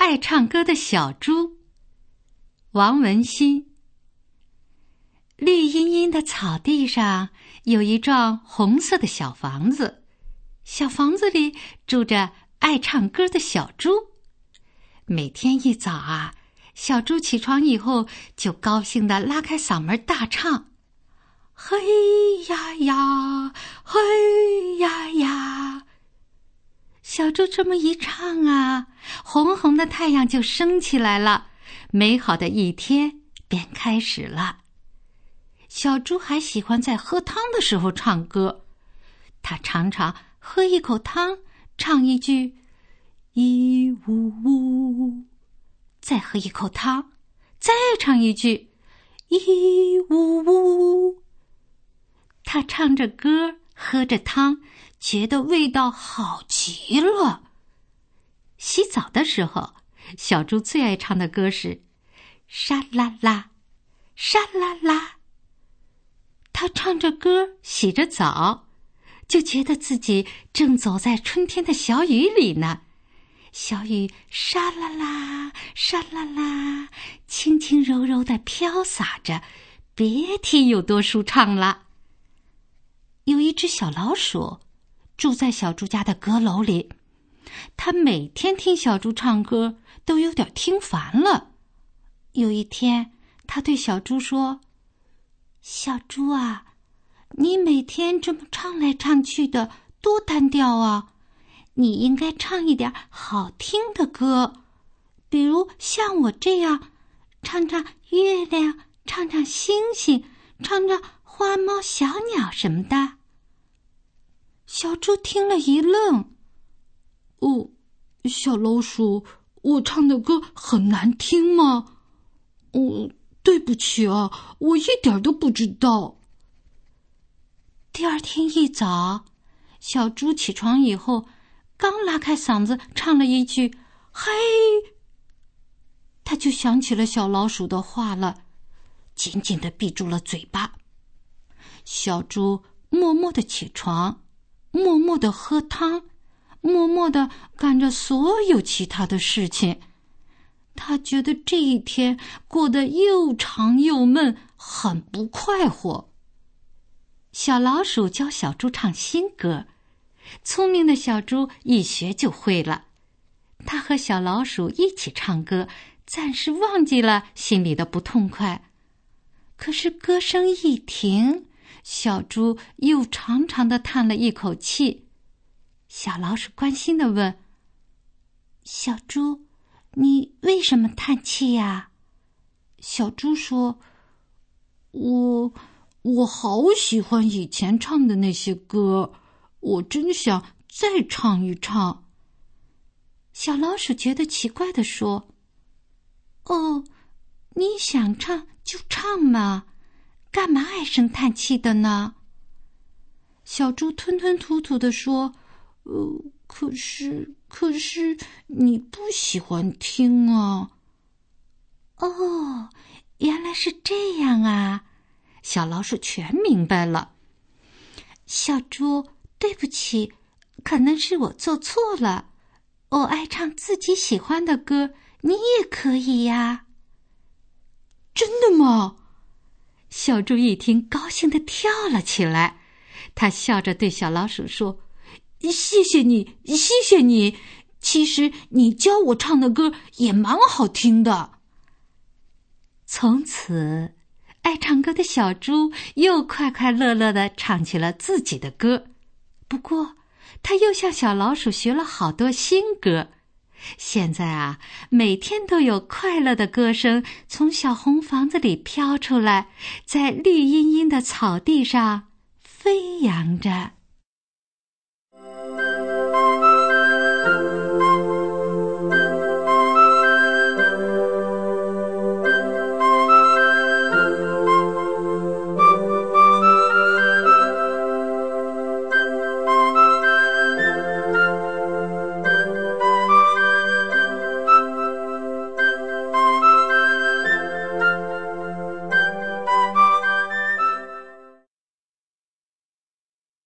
爱唱歌的小猪。王文新。绿茵茵的草地上有一幢红色的小房子，小房子里住着爱唱歌的小猪。每天一早啊，小猪起床以后就高兴地拉开嗓门大唱：嘿呀呀，嘿呀呀。小猪这么一唱啊，红红的太阳就升起来了，美好的一天便开始了。小猪还喜欢在喝汤的时候唱歌，他常常喝一口汤，唱一句一呜呜，再喝一口汤，再唱一句一呜呜。他唱着歌，喝着汤，觉得味道好极了。洗澡的时候，小猪最爱唱的歌是沙啦啦，沙啦啦。他唱着歌，洗着澡，就觉得自己正走在春天的小雨里呢。小雨沙啦啦，沙啦啦，轻轻柔柔地飘洒着，别提有多舒畅了。有一只小老鼠住在小猪家的阁楼里，它每天听小猪唱歌都有点听烦了。有一天，它对小猪说：小猪啊，你每天这么唱来唱去的，多单调啊！你应该唱一点好听的歌，比如像我这样，唱唱月亮，唱唱星星，唱唱花猫小鸟什么的。小猪听了一愣：哦，小老鼠，我唱的歌很难听吗？对不起啊，我一点都不知道。第二天一早，小猪起床以后，刚拉开嗓子唱了一句嘿，他就想起了小老鼠的话了，紧紧地闭住了嘴巴。小猪默默地起床，默默地喝汤，默默地干着所有其他的事情。他觉得这一天过得又长又闷，很不快活。小老鼠教小猪唱新歌，聪明的小猪一学就会了。他和小老鼠一起唱歌，暂时忘记了心里的不痛快。可是歌声一停，小猪又长长地叹了一口气。小老鼠关心地问：小猪，你为什么叹气呀？小猪说：我好喜欢以前唱的那些歌，我真想再唱一唱。小老鼠觉得奇怪地说：哦，你想唱就唱嘛，干嘛唉声叹气的呢？小猪吞吞吐吐地说：可是你不喜欢听啊。哦，原来是这样啊，小老鼠全明白了。小猪，对不起，可能是我做错了，我爱唱自己喜欢的歌，你也可以呀。真的吗？小猪一听，高兴地跳了起来，他笑着对小老鼠说：谢谢你，谢谢你，其实你教我唱的歌也蛮好听的。从此，爱唱歌的小猪又快快乐乐地唱起了自己的歌。不过，他又向小老鼠学了好多新歌。现在啊，每天都有快乐的歌声从小红房子里飘出来，在绿茵茵的草地上飞扬着。